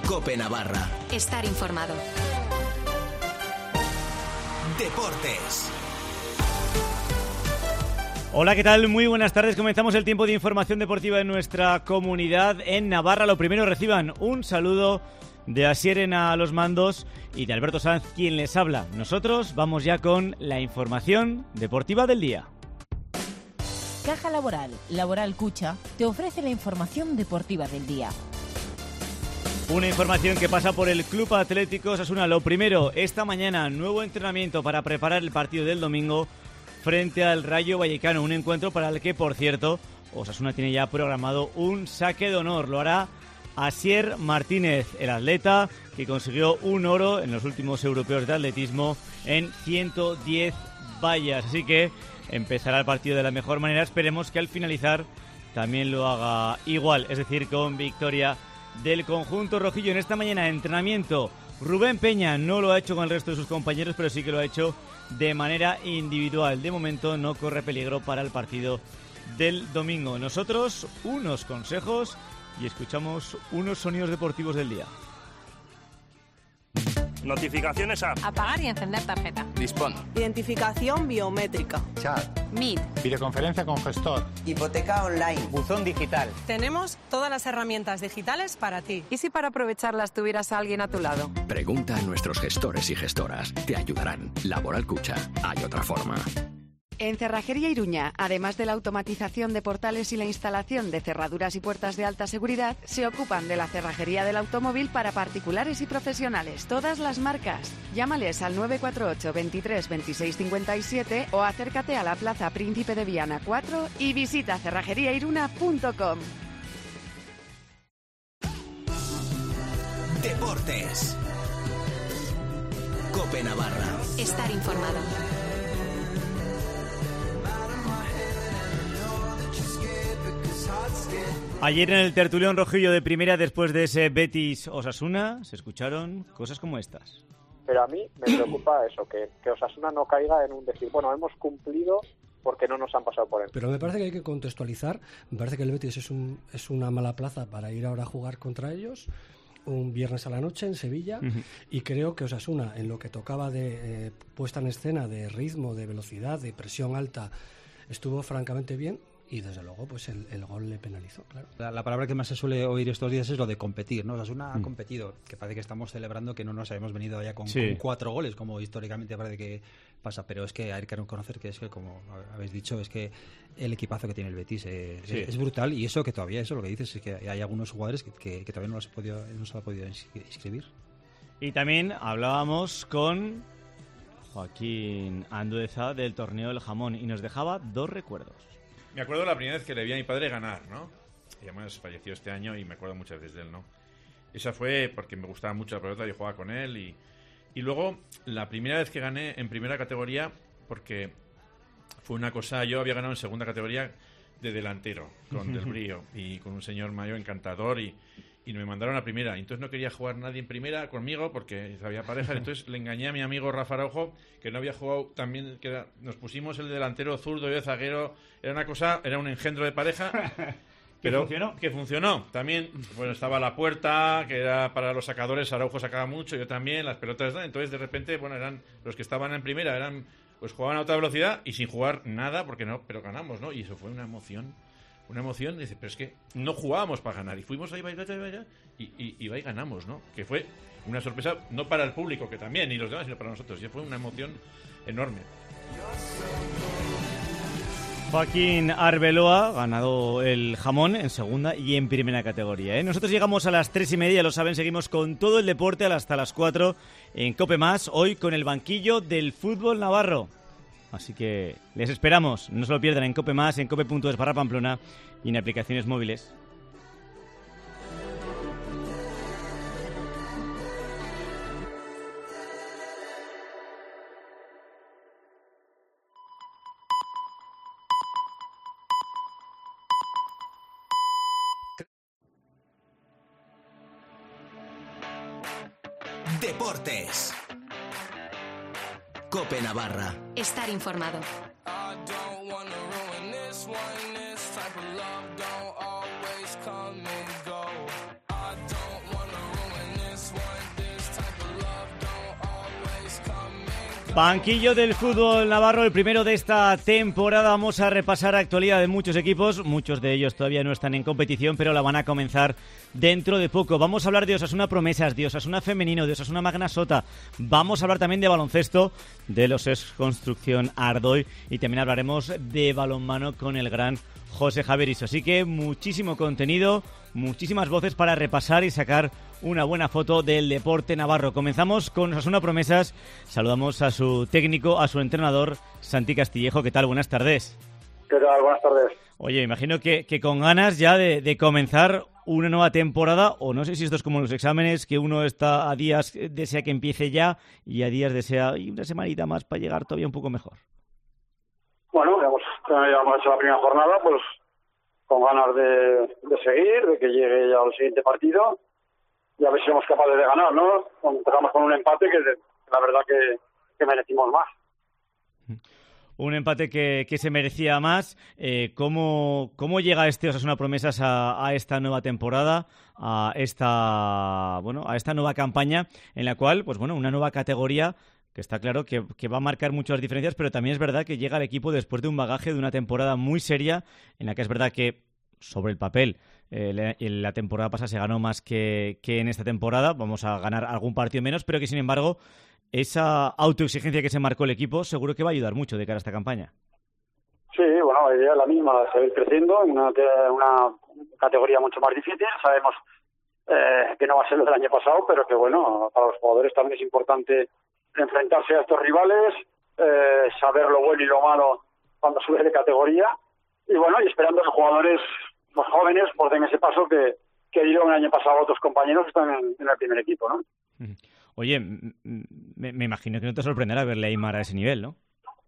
COPE Navarra. Estar informado. Deportes. Hola, ¿qué tal? Muy buenas tardes. Comenzamos el tiempo de información deportiva en nuestra comunidad en Navarra. Lo primero, reciban un saludo de Asier a los mandos y de Alberto Sanz, quien les habla. Nosotros vamos ya con la información deportiva del día. Caja Laboral, Laboral Cucha, te ofrece la información deportiva del día. Una información que pasa por el Club Atlético Osasuna. Lo primero, esta mañana, nuevo entrenamiento para preparar el partido del domingo frente al Rayo Vallecano. Un encuentro para el que, por cierto, Osasuna tiene ya programado un saque de honor. Lo hará Asier Martínez, el atleta que consiguió un oro en los últimos europeos de atletismo en 110 vallas. Así que empezará el partido de la mejor manera. Esperemos que al finalizar también lo haga igual, es decir, con victoria del conjunto rojillo. En esta mañana de entrenamiento, Rubén Peña no lo ha hecho con el resto de sus compañeros, pero sí que lo ha hecho de manera individual. De momento no corre peligro para el partido del domingo. Nosotros, unos consejos y escuchamos unos sonidos deportivos del día. Notificaciones a apagar y encender tarjeta. Dispón. Identificación biométrica. Chat. Meet. Videoconferencia con gestor. Hipoteca online. Buzón digital. Tenemos todas las herramientas digitales para ti. ¿Y si para aprovecharlas tuvieras a alguien a tu lado? Pregunta a nuestros gestores y gestoras. Te ayudarán. Laboral Cucha. Hay otra forma. En Cerrajería Iruña, además de la automatización de portales y la instalación de cerraduras y puertas de alta seguridad, se ocupan de la cerrajería del automóvil para particulares y profesionales. Todas las marcas. Llámales al 948 23 26 57 o acércate a la Plaza Príncipe de Viana 4 y visita cerrajeriairuna.com. Deportes. COPE Navarra. Estar informado. Ayer en el tertulión rojillo de primera, después de ese Betis Osasuna, se escucharon cosas como estas. Pero a mí me preocupa eso, que Osasuna no caiga en un decir, bueno, hemos cumplido porque no nos han pasado por él. Pero me parece que hay que contextualizar. Me parece que el Betis es una mala plaza para ir ahora a jugar contra ellos un viernes a la noche en Sevilla, y creo que Osasuna, en lo que tocaba de puesta en escena, de ritmo, de velocidad, de presión alta, estuvo francamente bien. Y desde luego pues el gol le penalizó, claro. La palabra que más se suele oír estos días es lo de competir, ¿no? Osasuna ha competido, que parece que estamos celebrando que no nos habíamos venido allá con 4 goles, como históricamente parece que pasa, pero es que hay que reconocer que es que, como habéis dicho, es que el equipazo que tiene el Betis es brutal, y eso que todavía, eso lo que dices, es que hay algunos jugadores que todavía no se ha podido inscribir. Y también hablábamos con Joaquín Andueza del torneo del Jamón y nos dejaba 2 recuerdos. Me acuerdo la primera vez que le vi a mi padre ganar, ¿no? Y además falleció este año y me acuerdo muchas veces de él, ¿no? Esa fue porque me gustaba mucho la pelota, yo jugaba con él y luego la primera vez que gané en primera categoría, porque fue una cosa, yo había ganado en segunda categoría de delantero con Del Brío y con un señor mayor encantador y me mandaron a primera. Entonces no quería jugar nadie en primera conmigo porque había pareja. Entonces le engañé a mi amigo Rafa Araujo, que no había jugado también, nos pusimos el delantero zurdo y el zaguero. Era un engendro de pareja. Pero que funcionó. También, bueno, estaba la puerta, que era para los sacadores, Araujo sacaba mucho, yo también, las pelotas. Entonces de repente, bueno, eran los que estaban en primera, pues jugaban a otra velocidad y sin jugar nada, porque no, pero ganamos, ¿no? Y eso fue una emoción. Dice, pero es que no jugábamos para ganar y fuimos ahí y ganamos, ¿no? Que fue una sorpresa, no para el público, que también, ni los demás, sino para nosotros. Y fue una emoción enorme. Joaquín Arbeloa, ganado el Jamón en segunda y en primera categoría, ¿eh? Nosotros llegamos a las 3:30, lo saben, seguimos con todo el deporte hasta las 4 en COPE+, hoy con el banquillo del fútbol navarro. Así que les esperamos, no se lo pierdan en COPE+, en cope.es/Pamplona y en aplicaciones móviles. Deportes. COPE Navarra. Estar informado. Banquillo del fútbol navarro, el primero de esta temporada. Vamos a repasar la actualidad de muchos equipos. Muchos de ellos todavía no están en competición, pero la van a comenzar dentro de poco. Vamos a hablar de Osasuna Promesas, de Osasuna Femenino, de Osasuna Magna Sota. Vamos a hablar también de baloncesto, de los ex Construcción Ardoy, y también hablaremos de balonmano con el gran José Javerizo. Así que muchísimo contenido, muchísimas voces para repasar y sacar una buena foto del deporte navarro. Comenzamos con Osasuna Promesas. Saludamos a su técnico, a su entrenador, Santi Castillejo. ¿Qué tal? Buenas tardes. ¿Qué tal? Buenas tardes. Oye, imagino que con ganas ya de comenzar una nueva temporada, o no sé si esto es como los exámenes, que uno está a días desea que empiece ya y a días desea y una semanita más para llegar todavía un poco mejor. Bueno, ya hemos hecho la primera jornada, pues con ganas de seguir, de que llegue ya el siguiente partido y a ver si somos capaces de ganar, ¿no? Empezamos con un empate que la verdad que merecimos más. Un empate que se merecía más. ¿Cómo llega este Osasuna Promesas a esta nueva temporada, a esta nueva campaña en la cual, pues bueno, una nueva categoría que está claro que va a marcar muchas diferencias, pero también es verdad que llega el equipo después de un bagaje de una temporada muy seria, en la que es verdad que sobre el papel la temporada pasada se ganó más que en esta temporada, vamos a ganar algún partido menos, pero que sin embargo esa autoexigencia que se marcó el equipo seguro que va a ayudar mucho de cara a esta campaña. Sí, bueno, la idea es la misma, la de seguir creciendo en una categoría mucho más difícil. Sabemos que no va a ser lo del año pasado, pero que bueno, para los jugadores también es importante enfrentarse a estos rivales, saber lo bueno y lo malo cuando subes de categoría, y bueno, y esperando que jugadores más jóvenes pues den ese paso que dieron el año pasado a otros compañeros que están en el primer equipo, ¿no? Oye, me imagino que no te sorprenderá verle a Aimar a ese nivel, ¿no?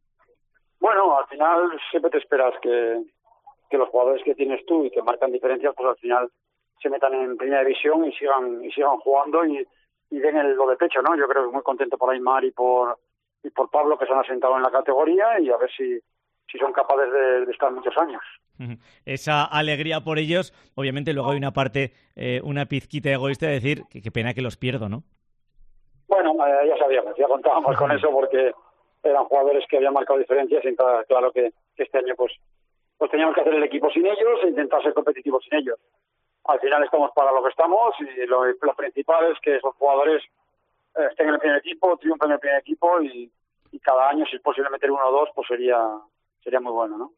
Bueno, al final siempre te esperas que los jugadores que tienes tú y que marcan diferencias, pues al final se metan en primera división y sigan jugando y den lo de pecho, ¿no? Yo creo que muy contento por Aimar y por Pablo, que se han asentado en la categoría, y a ver si son capaces de estar muchos años. Esa alegría por ellos, obviamente luego hay una parte, una pizquita egoísta de decir que pena que los pierdo, ¿no? Bueno, ya sabíamos, ya contábamos con eso porque eran jugadores que habían marcado diferencias y claro que este año pues teníamos que hacer el equipo sin ellos e intentar ser competitivos sin ellos. Al final estamos para lo que estamos y lo principal es que esos jugadores estén en el primer equipo, triunfen en el primer equipo y cada año si es posible meter 1 o 2 pues sería muy bueno, ¿no?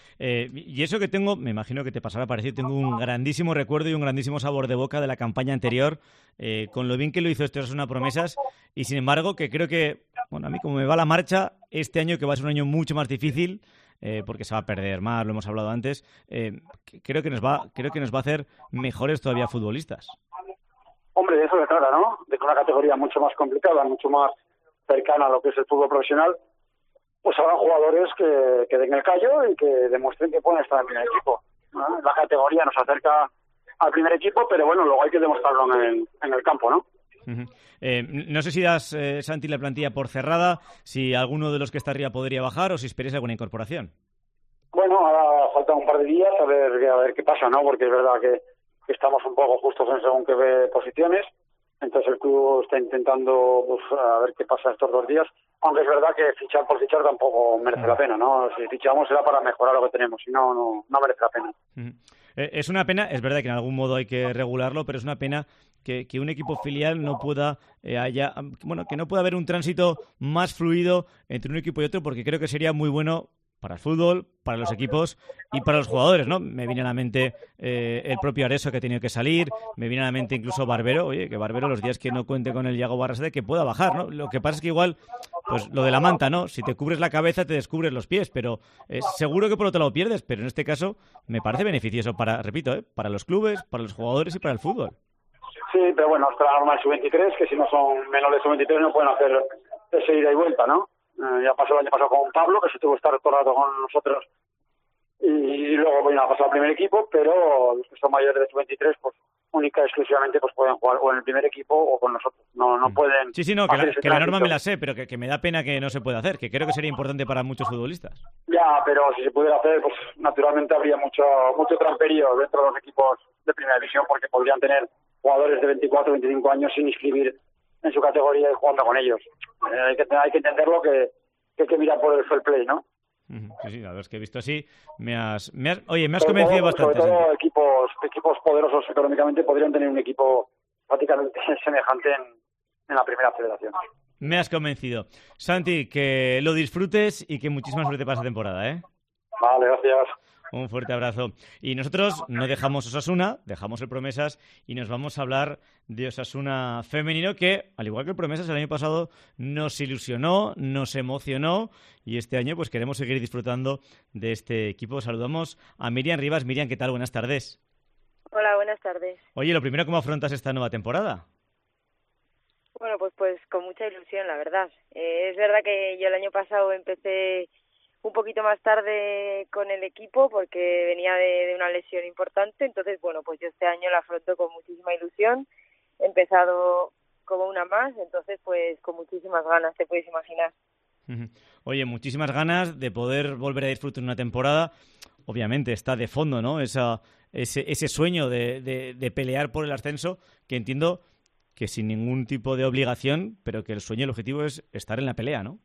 Y eso que tengo, me imagino que te pasará parecido, tengo un grandísimo recuerdo y un grandísimo sabor de boca de la campaña anterior, con lo bien que lo hizo este Osasuna Promesas, y sin embargo que creo que, bueno, a mí como me va la marcha, este año que va a ser un año mucho más difícil, porque se va a perder más, lo hemos hablado antes, creo que nos va a hacer mejores todavía futbolistas. Hombre, de eso se trata, ¿no? De que una categoría mucho más complicada, mucho más cercana a lo que es el fútbol profesional, pues habrá jugadores que den el callo y que demuestren que pueden estar en el primer equipo, ¿no? La categoría nos acerca al primer equipo, pero bueno, luego hay que demostrarlo en el campo, ¿no? No sé si das, Santi, la plantilla por cerrada, si alguno de los que está arriba podría bajar o si esperáis alguna incorporación. Bueno, ahora faltan un par de días a ver qué pasa, ¿no? Porque es verdad que estamos un poco justos en según qué posiciones. Entonces el club está intentando pues, a ver qué pasa estos 2 días, aunque es verdad que fichar por fichar tampoco merece la pena, ¿no? Si fichamos será para mejorar lo que tenemos, si no merece la pena. Es una pena, es verdad que en algún modo hay que regularlo, pero es una pena que un equipo filial no pueda que no pueda haber un tránsito más fluido entre un equipo y otro, porque creo que sería muy bueno para el fútbol, para los equipos y para los jugadores, ¿no? Me viene a la mente el propio Areso, que ha tenido que salir, me viene a la mente incluso Barbero, oye, que Barbero los días que no cuente con el Yago Barrasate, que pueda bajar, ¿no? Lo que pasa es que igual, pues lo de la manta, ¿no? Si te cubres la cabeza te descubres los pies, pero seguro que por otro lado pierdes, pero en este caso me parece beneficioso para los clubes, para los jugadores y para el fútbol. Sí, pero bueno, hasta la norma del sub-23, que si no son menores de sub-23 no pueden hacer esa ida y vuelta, ¿no? Ya pasó el año pasado con Pablo, que se tuvo que estar todo el rato con nosotros y luego bueno, ha pasado al primer equipo, pero los que son mayores de sub-23 pues única y exclusivamente pues pueden jugar o en el primer equipo o con nosotros, no pueden. Sí, no, que la norma me la sé, pero que me da pena que no se pueda hacer, que creo que sería importante para muchos futbolistas. Ya, pero si se pudiera hacer, pues naturalmente habría mucho tramperío dentro de los equipos de primera división, porque podrían tener jugadores de 24 o 25 años sin inscribir en su categoría y jugando con ellos. Hay que entenderlo que hay que mirar por el fair play, ¿no? Sí, la verdad es que he visto así. Me has convencido bastante. Sobre todo equipos poderosos económicamente podrían tener un equipo prácticamente semejante en la primera federación. Me has convencido. Santi, que lo disfrutes y que muchísima suerte para esta temporada, ¿eh? Vale, gracias. Un fuerte abrazo. Y nosotros no dejamos Osasuna, dejamos el Promesas y nos vamos a hablar de Osasuna femenino que, al igual que el Promesas, el año pasado nos ilusionó, nos emocionó y este año pues queremos seguir disfrutando de este equipo. Saludamos a Miriam Rivas. Miriam, ¿qué tal? Buenas tardes. Hola, buenas tardes. Oye, lo primero, ¿cómo afrontas esta nueva temporada? Bueno, pues con mucha ilusión, la verdad. Es verdad que yo el año pasado empecé un poquito más tarde con el equipo porque venía de una lesión importante, entonces bueno, pues yo este año la afronto con muchísima ilusión, he empezado como una más, entonces pues con muchísimas ganas, te puedes imaginar. Oye, muchísimas ganas de poder volver a disfrutar una temporada, obviamente está de fondo, ¿no? Ese sueño de pelear por el ascenso, que entiendo que sin ningún tipo de obligación, pero que el sueño, el objetivo es estar en la pelea, ¿no?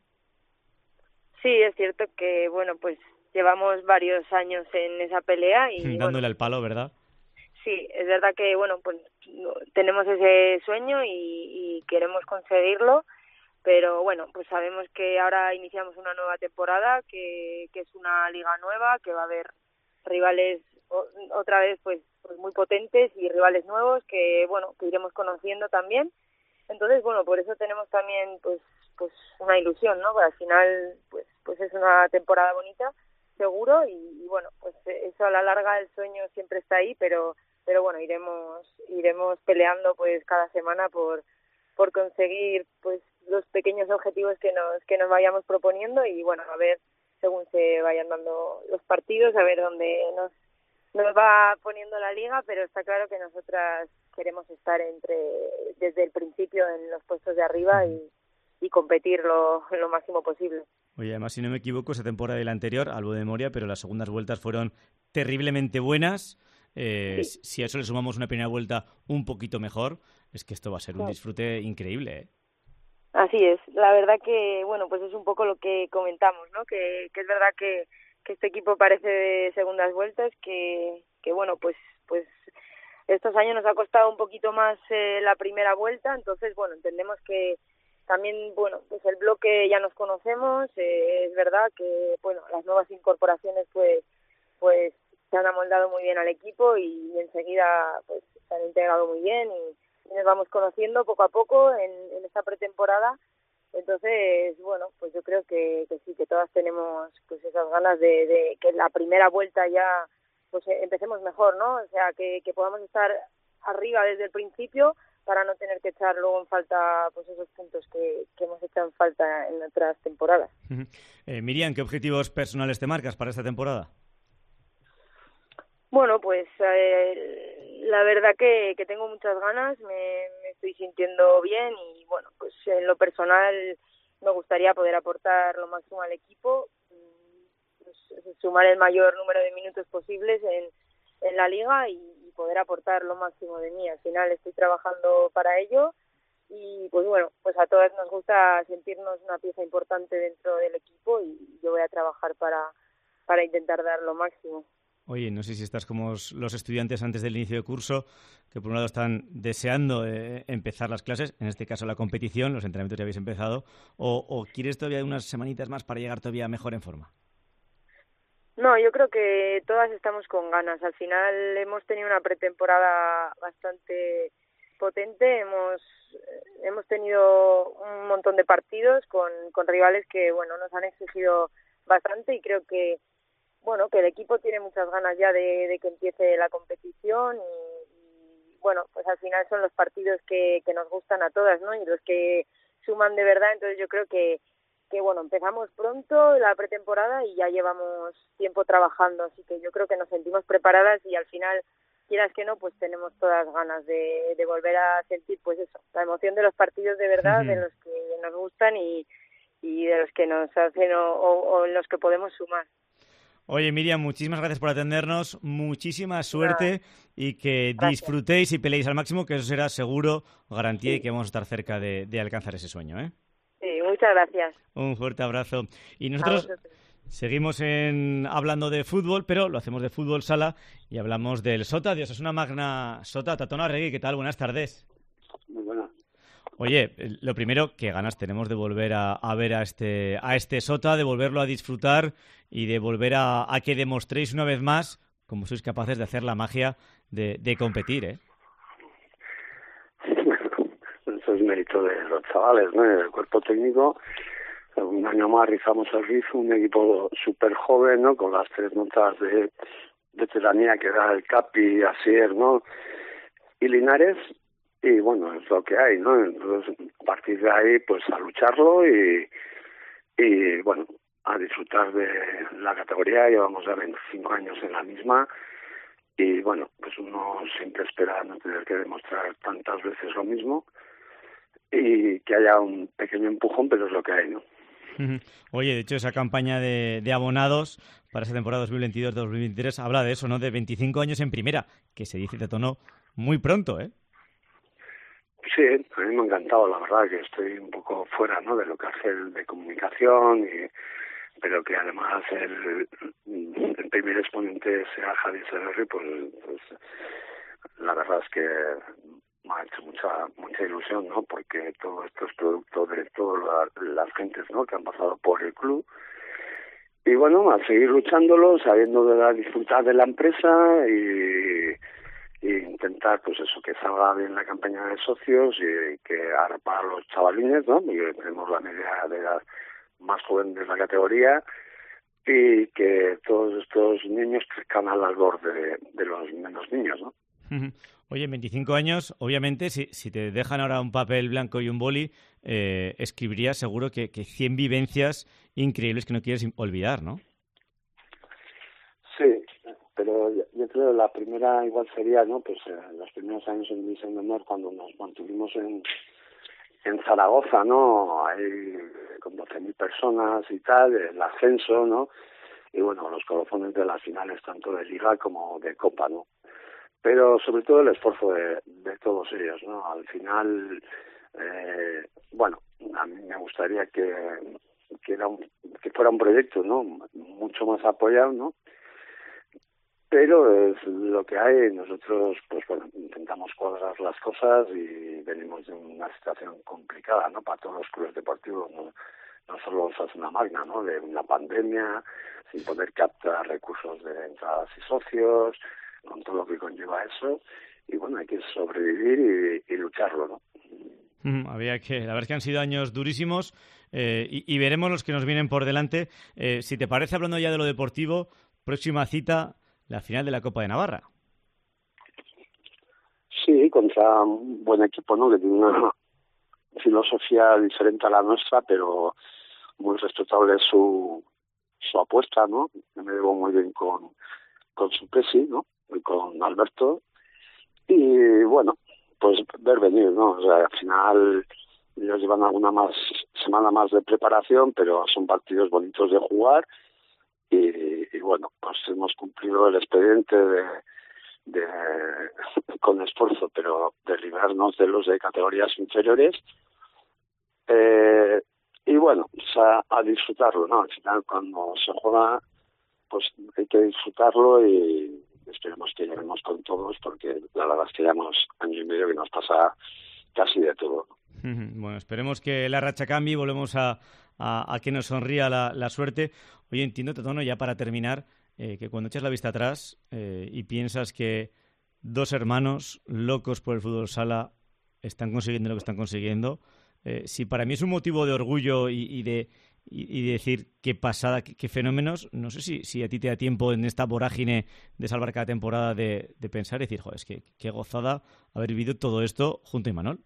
Sí, es cierto que, bueno, pues llevamos varios años en esa pelea y dándole al palo, ¿verdad? Sí, es verdad que, bueno, pues tenemos ese sueño y queremos conseguirlo, pero bueno, pues sabemos que ahora iniciamos una nueva temporada, que es una liga nueva, que va a haber rivales otra vez pues muy potentes y rivales nuevos que, bueno, que iremos conociendo también. Entonces, bueno, por eso tenemos también pues una ilusión, ¿no? Porque al final pues es una temporada bonita, seguro, y bueno, pues eso a la larga el sueño siempre está ahí, pero bueno, iremos peleando pues cada semana por conseguir pues los pequeños objetivos que nos vayamos proponiendo y bueno, a ver según se vayan dando los partidos, a ver dónde nos va poniendo la liga, pero está claro que nosotras queremos estar desde el principio en los puestos de arriba y competir lo máximo posible. Oye, además, si no me equivoco, esa temporada y la anterior, algo de memoria, pero las segundas vueltas fueron terriblemente buenas. Sí. Si a eso le sumamos una primera vuelta un poquito mejor, es que esto va a ser un disfrute increíble, ¿eh? Así es. La verdad que, bueno, pues es un poco lo que comentamos, ¿no? Que es verdad que este equipo parece de segundas vueltas, que bueno, pues estos años nos ha costado un poquito más la primera vuelta, entonces, bueno, entendemos que también, bueno, pues el bloque ya nos conocemos, es verdad que, bueno, las nuevas incorporaciones pues se han amoldado muy bien al equipo y enseguida pues se han integrado muy bien y nos vamos conociendo poco a poco en esta pretemporada. Entonces, bueno, pues yo creo que sí, que todas tenemos pues esas ganas de que la primera vuelta ya pues empecemos mejor, ¿no? O sea, que podamos estar arriba desde el principio para no tener que echar luego en falta pues esos puntos que hemos echado en falta en otras temporadas. Miriam, ¿qué objetivos personales te marcas para esta temporada? Bueno, pues la verdad que tengo muchas ganas, me estoy sintiendo bien y bueno, pues en lo personal me gustaría poder aportar lo máximo al equipo, pues, sumar el mayor número de minutos posibles en la liga y poder aportar lo máximo de mí. Al final estoy trabajando para ello y pues bueno, pues a todas nos gusta sentirnos una pieza importante dentro del equipo y yo voy a trabajar para intentar dar lo máximo. Oye, no sé si estás como los estudiantes antes del inicio de curso, que por un lado están deseando empezar las clases, en este caso la competición, los entrenamientos ya habéis empezado, o quieres todavía unas semanitas más para llegar todavía mejor en forma. No, yo creo que todas estamos con ganas. Al final hemos tenido una pretemporada bastante potente, hemos tenido un montón de partidos con rivales que bueno nos han exigido bastante y creo que bueno que el equipo tiene muchas ganas ya de que empiece la competición y bueno pues al final son los partidos que nos gustan a todas, ¿no? Y los que suman de verdad. Entonces yo creo que bueno, empezamos pronto la pretemporada y ya llevamos tiempo trabajando, así que yo creo que nos sentimos preparadas y al final, quieras que no, pues tenemos todas ganas de volver a sentir pues eso, la emoción de los partidos de verdad, de los que nos gustan y de los que nos hacen o en los que podemos sumar. Oye, Miriam, muchísimas gracias por atendernos, muchísima suerte y que disfrutéis y peleéis al máximo, que eso será seguro, garantía y que vamos a estar cerca de alcanzar ese sueño, ¿eh? Sí, muchas gracias. Un fuerte abrazo. Y nosotros seguimos hablando de fútbol, pero lo hacemos de fútbol sala y hablamos del Sota, de Osasuna Magna Sota. Tatona Arregui, ¿qué tal? Buenas tardes. Muy buenas. Oye, lo primero, qué ganas tenemos de volver a ver a este Sota, de volverlo a disfrutar y de volver a que demostréis una vez más cómo sois capaces de hacer la magia de competir, ¿eh? Eso es mérito de los chavales, ¿no? El cuerpo técnico. Un año más rizamos el rizo, un equipo súper joven, ¿no? Con las 3 notas de veteranía que da el Capi, Asier, ¿no? Y Linares. Y bueno, es lo que hay, ¿no? Entonces, a partir de ahí, pues a lucharlo y bueno, a disfrutar de la categoría. Llevamos ya 25 años en la misma y bueno, pues uno siempre espera no tener que demostrar tantas veces lo mismo y que haya un pequeño empujón, pero es lo que hay, ¿no? Oye, de hecho, esa campaña de abonados para esa temporada 2022-2023 habla de eso, ¿no? De 25 años en primera, que se dice de tono muy pronto, ¿eh? Sí, a mí me ha encantado, la verdad, que estoy un poco fuera, ¿no? De lo que hace el de comunicación, pero que además el primer exponente sea Javi Severri, pues la verdad es que me ha hecho mucha ilusión, ¿no? Porque todo esto es producto de todas las gentes, ¿no? Que han pasado por el club. Y bueno, a seguir luchándolo, sabiendo de la dificultad de la empresa y intentar, pues eso, que salga bien la campaña de socios y que ahora para los chavalines, ¿no? Porque tenemos la media de edad más joven de la categoría y que todos estos niños crezcan al albor de los menos niños, ¿no? Oye, en 25 años, obviamente, si te dejan ahora un papel blanco y un boli, escribirías seguro que 100 vivencias increíbles que no quieres olvidar, ¿no? Sí, pero yo creo que la primera igual sería, ¿no? Pues los primeros años en División de Honor, cuando nos mantuvimos en Zaragoza, ¿no? Hay con 12.000 personas y tal, el ascenso, ¿no? Y bueno, los colofones de las finales tanto de Liga como de Copa, ¿no? Pero sobre todo el esfuerzo de todos ellos, ¿no? Al final, bueno, a mí me gustaría que fuera un proyecto, ¿no? Mucho más apoyado, ¿no? Pero es lo que hay. Nosotros, pues bueno, intentamos cuadrar las cosas y venimos de una situación complicada, ¿no? Para todos los clubes deportivos, no solo Osasuna Magna, ¿no? De una pandemia, sin poder captar recursos de entradas y socios, con todo lo que conlleva eso. Y bueno, hay que sobrevivir y lucharlo, ¿no? La verdad es que han sido años durísimos y veremos los que nos vienen por delante. Si te parece, hablando ya de lo deportivo, próxima cita, la final de la Copa de Navarra. Sí, contra un buen equipo, ¿no? Que tiene una filosofía diferente a la nuestra, pero muy respetable su apuesta, ¿no? Yo me llevo muy bien con su presi, ¿no? Y con Alberto. Y bueno, pues ver venir, ¿no? O sea, al final ellos llevan alguna semana más de preparación, pero son partidos bonitos de jugar. Y bueno, pues hemos cumplido el expediente con esfuerzo, pero de librarnos de los de categorías inferiores. Y bueno, pues a disfrutarlo, ¿no? Al final, cuando se juega, pues hay que disfrutarlo y esperemos que lleguemos con todos, porque la verdad es que llevamos año y medio que nos pasa casi de todo, ¿no? Bueno, esperemos que la racha cambie y volvemos a que nos sonría la suerte. Oye, entiendo, Totono, ya para terminar, que cuando echas la vista atrás y piensas que dos hermanos locos por el fútbol sala están consiguiendo lo que están consiguiendo, si para mí es un motivo de orgullo y decir qué pasada, qué fenómenos, no sé si a ti te da tiempo en esta vorágine de salvar cada temporada de pensar y decir, joder, es que qué gozada haber vivido todo esto junto a Imanol.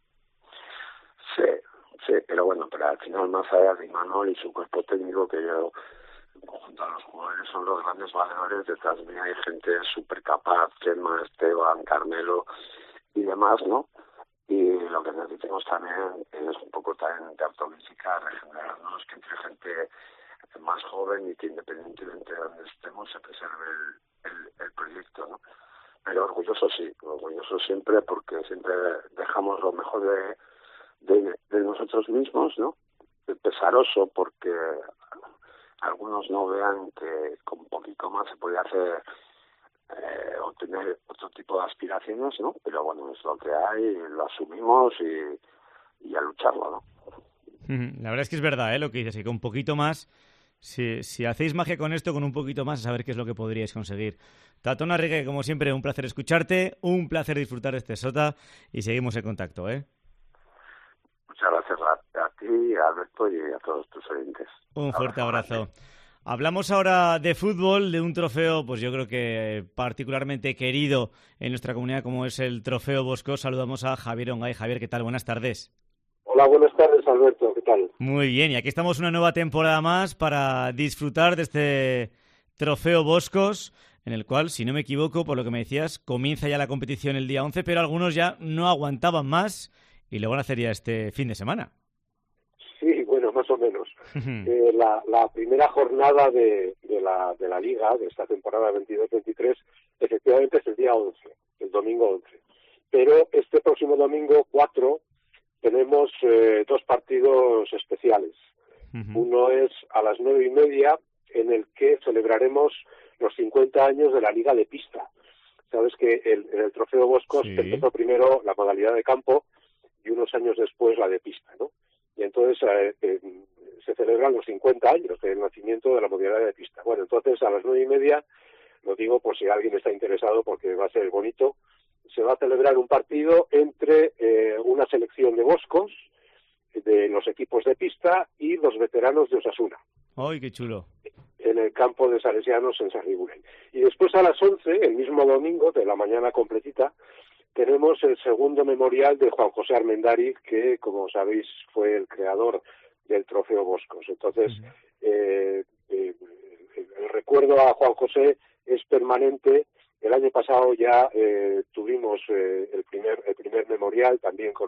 Sí, pero bueno, pero al final, más allá de Imanol y su cuerpo técnico, que yo, junto a los jugadores, son los grandes valedores. Detrás de mí hay gente súper capaz, Gemma, Esteban, Carmelo y demás, ¿no? Y lo que necesitamos también es un poco también de autocrítica, regenerarnos, que entre gente más joven y que independientemente de donde estemos se preserve el proyecto, ¿no? Pero orgulloso sí, orgulloso siempre, porque siempre dejamos lo mejor de nosotros mismos, ¿no? Pesaroso porque algunos no vean que con un poquito más se puede hacer o tener otro tipo de aspiraciones, ¿no? Pero bueno, es lo que hay, lo asumimos y a lucharlo, ¿no? La verdad es que es verdad, lo que dices, que con un poquito más, si hacéis magia con esto, con un poquito más, a saber qué es lo que podríais conseguir. Tatón Arregui, como siempre, un placer escucharte, un placer disfrutar de este Sota y seguimos en contacto, ¿eh? Muchas gracias a ti, a Alberto y a todos tus oyentes. Un fuerte abrazo. Hablamos ahora de fútbol, de un trofeo, pues yo creo que particularmente querido en nuestra comunidad, como es el Trofeo Boscos. Saludamos a Javier Ongay. Javier, ¿qué tal? Buenas tardes. Hola, buenas tardes, Alberto. ¿Qué tal? Muy bien, y aquí estamos una nueva temporada más para disfrutar de este Trofeo Boscos, en el cual, si no me equivoco, por lo que me decías, comienza ya la competición el día 11, pero algunos ya no aguantaban más y lo van a hacer ya este fin de semana. Sí, bueno, más o menos. La primera jornada de la Liga, de esta temporada 22-23, efectivamente es el día 11, el domingo 11. Pero este próximo domingo 4 tenemos dos partidos especiales. Uno es a las 9:30, en el que celebraremos los 50 años de la Liga de Pista. Sabes que en el Trofeo Boscos empezó primero la modalidad de campo y unos años después la de pista, ¿no? Y entonces se celebran los 50 años del nacimiento de la modalidad de pista. Bueno, entonces a las 9:30, lo digo por si alguien está interesado porque va a ser bonito, se va a celebrar un partido entre una selección de Boscos, de los equipos de pista y los veteranos de Osasuna. ¡Ay, qué chulo! En el campo de Salesianos en Sarriguren. Y después a las 11, el mismo domingo, de la mañana completita, tenemos el segundo memorial de Juan José Armendariz, que, como sabéis, fue el creador del Trofeo Boscos. Entonces, el recuerdo a Juan José es permanente. El año pasado ya tuvimos el primer memorial, también con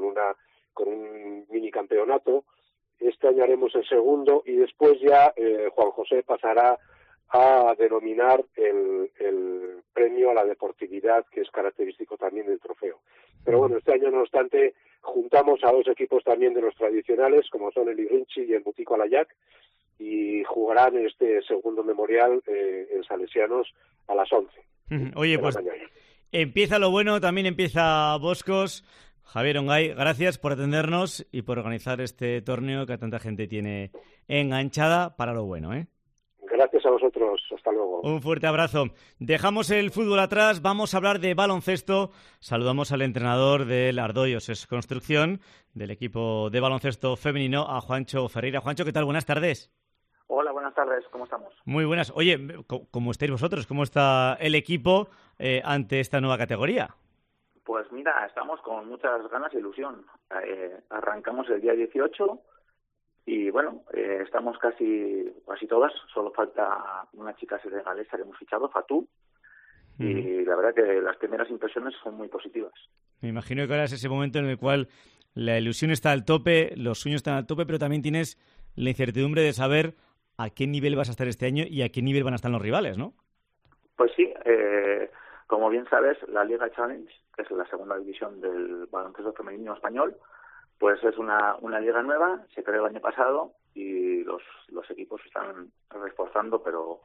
un mini campeonato. Este año haremos el segundo y después ya Juan José pasará a denominar el premio a la deportividad, que es característico también del trofeo. Pero bueno, este año, no obstante, juntamos a dos equipos también de los tradicionales, como son el Irrinchi y el Butico Alayac, y jugarán este segundo memorial en Salesianos a las 11. Oye, pues empieza lo bueno, también empieza Boscos. Javier Ongay, gracias por atendernos y por organizar este torneo que a tanta gente tiene enganchada para lo bueno, ¿eh? Gracias a vosotros, hasta luego. Un fuerte abrazo. Dejamos el fútbol atrás, vamos a hablar de baloncesto. Saludamos al entrenador del Ardoyos Es Construcción, del equipo de baloncesto femenino, a Juancho Ferreira. Juancho, ¿qué tal? Buenas tardes. Hola, buenas tardes, ¿cómo estamos? Muy buenas. Oye, ¿cómo estáis vosotros? ¿Cómo está el equipo ante esta nueva categoría? Pues mira, estamos con muchas ganas e ilusión. Arrancamos el día 18 y bueno, estamos casi todas. Solo falta una chica senegalesa que hemos fichado, Fatou, y la verdad que las primeras impresiones son muy positivas. Me imagino que ahora es ese momento en el cual la ilusión está al tope, los sueños están al tope, pero también tienes la incertidumbre de saber a qué nivel vas a estar este año y a qué nivel van a estar los rivales, ¿no? Pues sí, como bien sabes, la Liga Challenge, que es la segunda división del baloncesto femenino español, pues es una liga nueva, se creó el año pasado y los equipos están reforzando, pero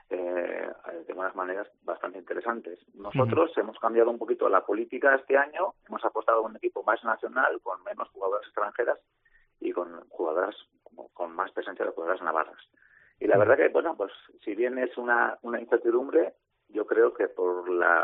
de buenas maneras bastante interesantes. Nosotros hemos cambiado un poquito la política este año, hemos apostado por un equipo más nacional, con menos jugadoras extranjeras y con jugadoras con más presencia de jugadoras navarras. Y la verdad que, bueno, pues si bien es una incertidumbre, yo creo que por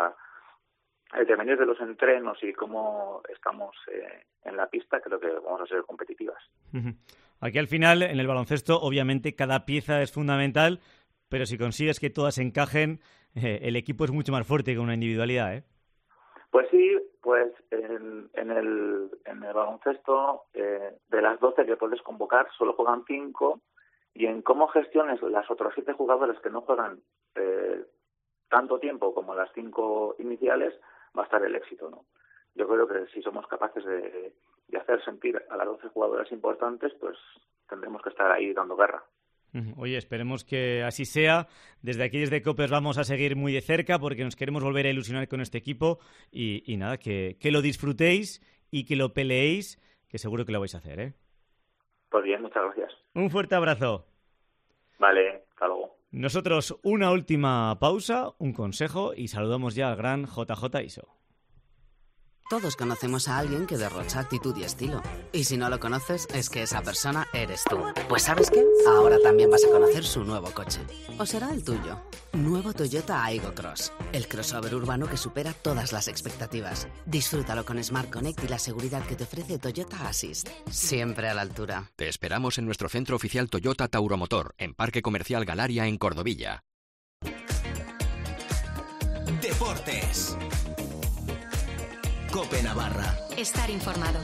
el tamaño de los entrenos y cómo estamos en la pista, creo que vamos a ser competitivas. Aquí al final, en el baloncesto, obviamente cada pieza es fundamental, pero si consigues que todas encajen, el equipo es mucho más fuerte que una individualidad, ¿eh? Pues sí, pues en el baloncesto, de las 12 que puedes convocar, solo juegan 5, y en cómo gestiones las otras 7 jugadoras que no juegan tanto tiempo como las 5 iniciales, va a estar el éxito, ¿no? Yo creo que si somos capaces de hacer sentir a las 12 jugadoras importantes, pues tendremos que estar ahí dando guerra. Oye, esperemos que así sea. Desde aquí, desde COPE, os vamos a seguir muy de cerca porque nos queremos volver a ilusionar con este equipo y nada, que lo disfrutéis y que lo peleéis, que seguro que lo vais a hacer, ¿eh? Pues bien, muchas gracias. Un fuerte abrazo. Vale, hasta luego. Nosotros una última pausa, un consejo y saludamos ya al gran JJ Iso. Todos conocemos a alguien que derrocha actitud y estilo. Y si no lo conoces, es que esa persona eres tú. Pues ¿sabes qué? Ahora también vas a conocer su nuevo coche. O será el tuyo. Nuevo Toyota Aygo Cross. El crossover urbano que supera todas las expectativas. Disfrútalo con Smart Connect y la seguridad que te ofrece Toyota Assist. Siempre a la altura. Te esperamos en nuestro centro oficial Toyota Tauromotor, en Parque Comercial Galaria, en Cordovilla. Deportes. COPE Navarra. Estar informado.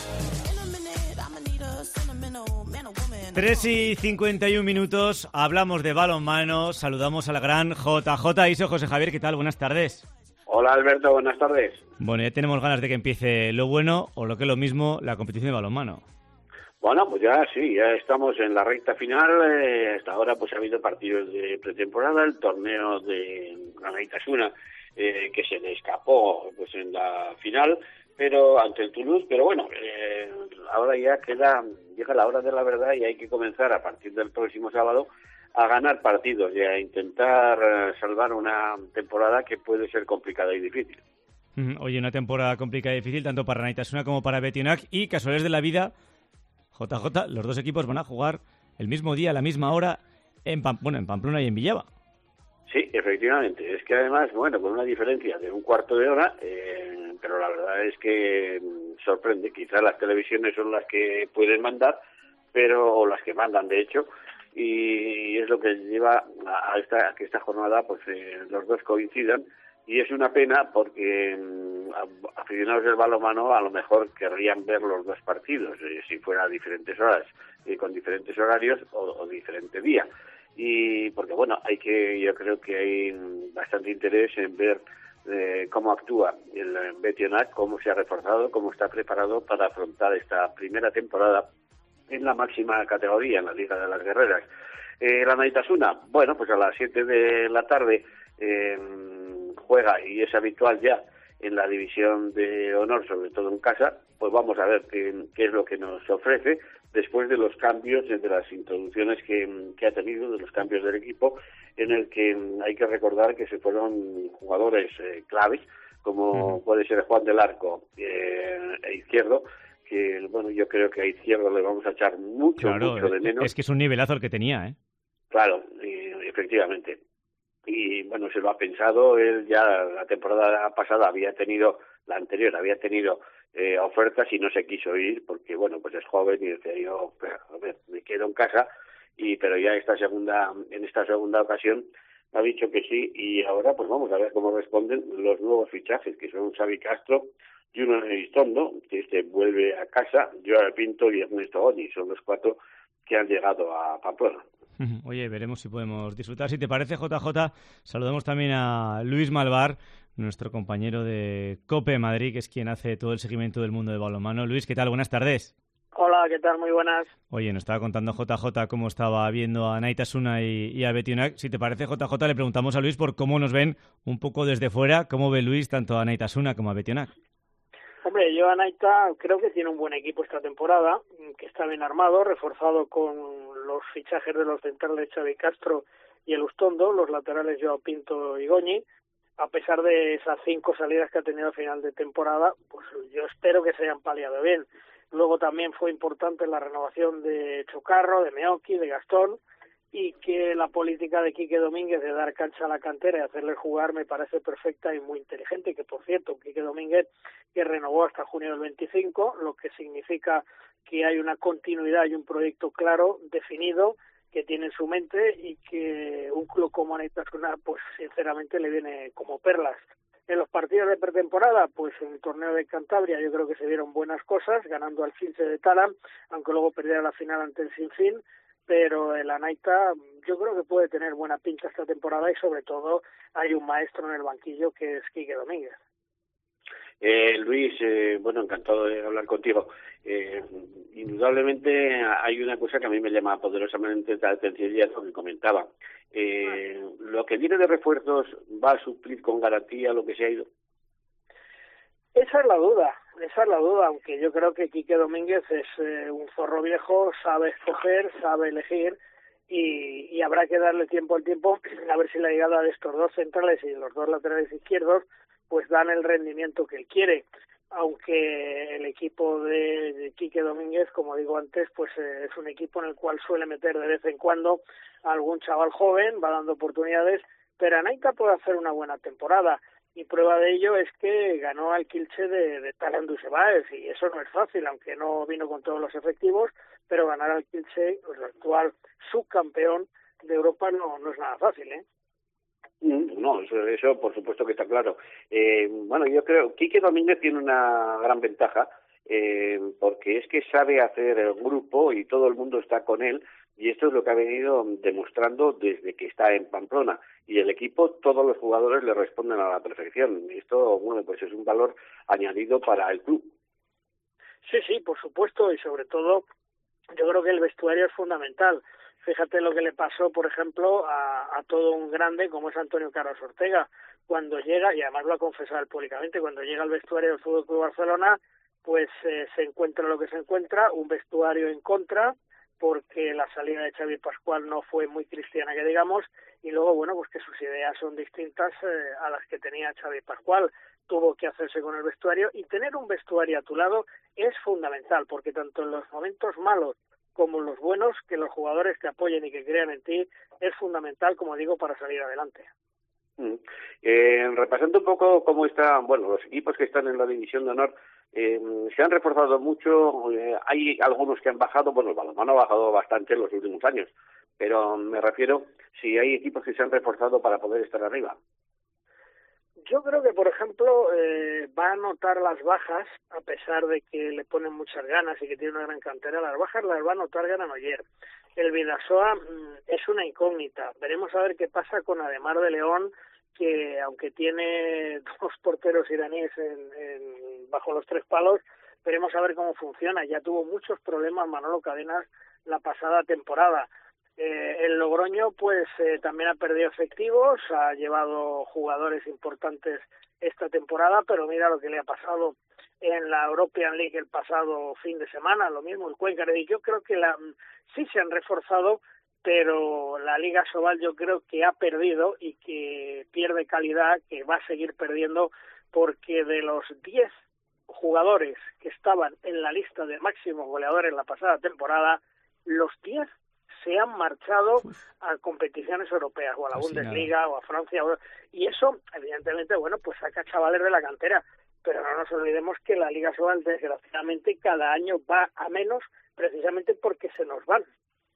3:51, hablamos de balonmano, saludamos a la gran JJ Iso. José Javier, ¿qué tal? Buenas tardes. Hola Alberto, buenas tardes. Bueno, ya tenemos ganas de que empiece lo bueno, o lo que es lo mismo, la competición de balonmano. Bueno, pues ya sí, ya estamos en la recta final. Hasta ahora pues ha habido partidos de pretemporada, el torneo de Anaitasuna que se le escapó pues en la final, pero ante el Toulouse, pero bueno, ahora ya llega la hora de la verdad y hay que comenzar a partir del próximo sábado a ganar partidos y a intentar salvar una temporada que puede ser complicada y difícil. Oye, una temporada complicada y difícil tanto para Anaitasuna como para Betionac, y casualidades de la vida, JJ, los dos equipos van a jugar el mismo día, a la misma hora, en Pamplona y en Villava. Sí, efectivamente. Es que además, bueno, con una diferencia de un cuarto de hora, pero la verdad es que sorprende. Quizás las televisiones son las que pueden mandar, o las que mandan, de hecho, y es lo que lleva a que esta jornada, pues los dos coincidan. Y es una pena porque aficionados del balonmano a lo mejor querrían ver los dos partidos, si fuera a diferentes horas, con diferentes horarios o diferente día. Y porque bueno, yo creo que hay bastante interés en ver cómo actúa el Betionac, cómo se ha reforzado, cómo está preparado para afrontar esta primera temporada en la máxima categoría, en la Liga de las Guerreras. La Anaitasuna, bueno, pues a las 7 de la tarde juega, y es habitual ya en la división de honor, sobre todo en casa. Pues vamos a ver qué es lo que nos ofrece después de los cambios, de las introducciones que ha tenido, de los cambios del equipo, en el que hay que recordar que se fueron jugadores claves, como puede ser Juan del Arco e Izquierdo, que bueno, yo creo que a Izquierdo le vamos a echar mucho de menos. Es que es un nivelazo el que tenía, ¿eh? Claro, efectivamente. Y bueno, se lo ha pensado. Él ya la temporada pasada la anterior había tenido ofertas y no se quiso ir porque bueno, pues es joven y decía yo, a ver, me quedo en casa, pero ya en esta segunda ocasión ha dicho que sí, y ahora pues vamos a ver cómo responden los nuevos fichajes, que son Xavi Castro, Juno Elizondo, que vuelve a casa, Joao Pinto y Ernesto Oni, son los 4 que han llegado a Pamplona. Oye, veremos si podemos disfrutar. Si te parece, JJ, saludamos también a Luis Malvar, nuestro compañero de COPE Madrid, que es quien hace todo el seguimiento del mundo del balonmano. Luis, ¿qué tal? Buenas tardes. Hola, ¿qué tal? Muy buenas. Oye, nos estaba contando JJ cómo estaba viendo a Anaitasuna y a Betionac. Si te parece, JJ, le preguntamos a Luis por cómo nos ven un poco desde fuera. ¿Cómo ve Luis tanto a Anaitasuna como a Betionac? Hombre, yo Anaita creo que tiene un buen equipo esta temporada, que está bien armado, reforzado con los fichajes de los centrales Xavi Castro y el Ustondo, los laterales Joao Pinto y Goñi. A pesar de esas 5 salidas que ha tenido a final de temporada, pues yo espero que se hayan paliado bien. Luego también fue importante la renovación de Chocarro, de Meoki, de Gastón, y que la política de Quique Domínguez de dar cancha a la cantera y hacerle jugar me parece perfecta y muy inteligente, que por cierto, Quique Domínguez que renovó hasta junio del 25, lo que significa que hay una continuidad y un proyecto claro, definido, que tiene en su mente, y que un club como Anaitasuna pues sinceramente le viene como perlas. En los partidos de pretemporada, pues en el torneo de Cantabria yo creo que se vieron buenas cosas, ganando al Cince de Talam, aunque luego perdiera la final ante el Sinfín, pero el Anaita yo creo que puede tener buena pinta esta temporada, y sobre todo hay un maestro en el banquillo que es Quique Domínguez. Luis, bueno, encantado de hablar contigo. Indudablemente hay una cosa que a mí me llama poderosamente la atención y es lo que comentaba. ¿Lo que viene de refuerzos va a suplir con garantía lo que se ha ido? Esa es la duda, aunque yo creo que Quique Domínguez es un zorro viejo, sabe escoger, sabe elegir, y habrá que darle tiempo al tiempo a ver si la llegada de estos dos centrales y los dos laterales izquierdos pues dan el rendimiento que él quiere, aunque el equipo de Quique Domínguez, como digo antes, pues es un equipo en el cual suele meter de vez en cuando a algún chaval joven, va dando oportunidades, pero Anaita puede hacer una buena temporada, y prueba de ello es que ganó al Kielce de Talan Dussebaez, y eso no es fácil, aunque no vino con todos los efectivos, pero ganar al Kielce, el actual subcampeón de Europa, no es nada fácil, ¿eh? No, eso por supuesto que está claro. Bueno, yo creo que Quique Domínguez tiene una gran ventaja, porque es que sabe hacer el grupo y todo el mundo está con él, y esto es lo que ha venido demostrando desde que está en Pamplona, y el equipo, todos los jugadores le responden a la perfección, y esto, bueno, pues es un valor añadido para el club. Sí, por supuesto, y sobre todo yo creo que el vestuario es fundamental. Fíjate lo que le pasó, por ejemplo, a todo un grande como es Antonio Carlos Ortega, cuando llega, y además lo ha confesado públicamente, cuando llega al vestuario del Fútbol Club Barcelona, pues se encuentra lo que se encuentra, un vestuario en contra, porque la salida de Xavi Pascual no fue muy cristiana, que digamos, y luego, bueno, pues que sus ideas son distintas a las que tenía Xavi Pascual. Tuvo que hacerse con el vestuario, y tener un vestuario a tu lado es fundamental, porque tanto en los momentos malos como los buenos, que los jugadores te apoyen y que crean en ti, es fundamental, como digo, para salir adelante. Repasando un poco cómo están, bueno, los equipos que están en la división de honor, se han reforzado mucho, hay algunos que han bajado, bueno, el balonmano ha bajado bastante en los últimos años, pero me refiero si hay equipos que se han reforzado para poder estar arriba. Yo creo que, por ejemplo, va a notar las bajas, a pesar de que le ponen muchas ganas y que tiene una gran cantera, las bajas las va a notar Granollers. El Bidasoa es una incógnita. Veremos a ver qué pasa con Ademar de León, que aunque tiene dos porteros iraníes bajo los tres palos, veremos a ver cómo funciona. Ya tuvo muchos problemas Manolo Cadenas la pasada temporada. El Logroño pues también ha perdido efectivos, ha llevado jugadores importantes esta temporada, pero mira lo que le ha pasado en la European League el pasado fin de semana, lo mismo el Cuenca. Y yo creo que sí se han reforzado, pero la Liga Sobal yo creo que ha perdido y que pierde calidad, que va a seguir perdiendo, porque de los 10 jugadores que estaban en la lista de máximos goleadores la pasada temporada, los 10 se han marchado a competiciones europeas, o a la Bundesliga, o a Francia, y eso, evidentemente, bueno, pues saca chavales de la cantera, pero no nos olvidemos que la Liga Sobal, desgraciadamente, cada año va a menos, precisamente porque se nos van.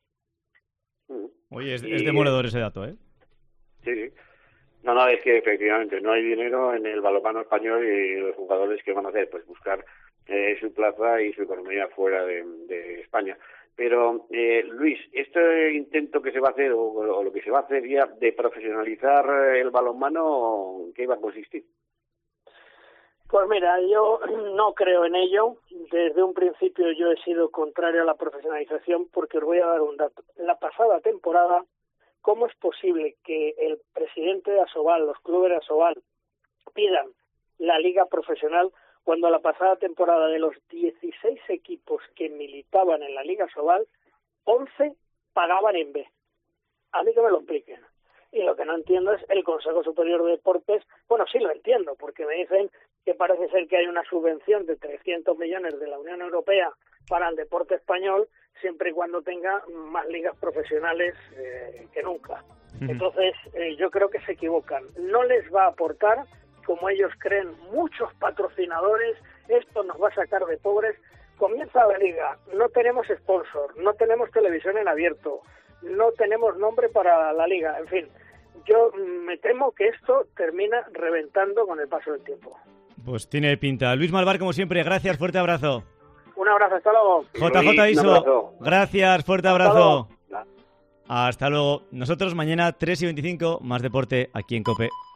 Oye, es demoledor ese dato, ¿eh? Sí. No, es que efectivamente no hay dinero en el balonmano español, y los jugadores que van a hacer, pues buscar su plaza y su economía fuera de España. Pero, Luis, este intento que se va a hacer, o lo que se va a hacer ya, de profesionalizar el balonmano, ¿qué va a consistir? Pues mira, yo no creo en ello. Desde un principio yo he sido contrario a la profesionalización, porque os voy a dar un dato. La pasada temporada, ¿cómo es posible que el presidente de Asobal, los clubes de Asobal, pidan la liga profesional, cuando la pasada temporada de los 16 equipos que militaban en la Liga Sobal, 11 pagaban en B? A mí que me lo expliquen. Y lo que no entiendo es el Consejo Superior de Deportes. Bueno, sí lo entiendo, porque me dicen que parece ser que hay una subvención de 300 millones de la Unión Europea para el deporte español, siempre y cuando tenga más ligas profesionales que nunca. Entonces, yo creo que se equivocan. No les va a aportar, como ellos creen, muchos patrocinadores. Esto nos va a sacar de pobres. Comienza la liga, no tenemos sponsor, no tenemos televisión en abierto, no tenemos nombre para la liga, en fin, yo me temo que esto termina reventando con el paso del tiempo. Pues tiene pinta. Luis Malvar, como siempre, gracias, fuerte abrazo. Un abrazo, hasta luego. JJ Iso, gracias, fuerte abrazo. Hasta luego. Nosotros mañana 3:25, más deporte aquí en COPE.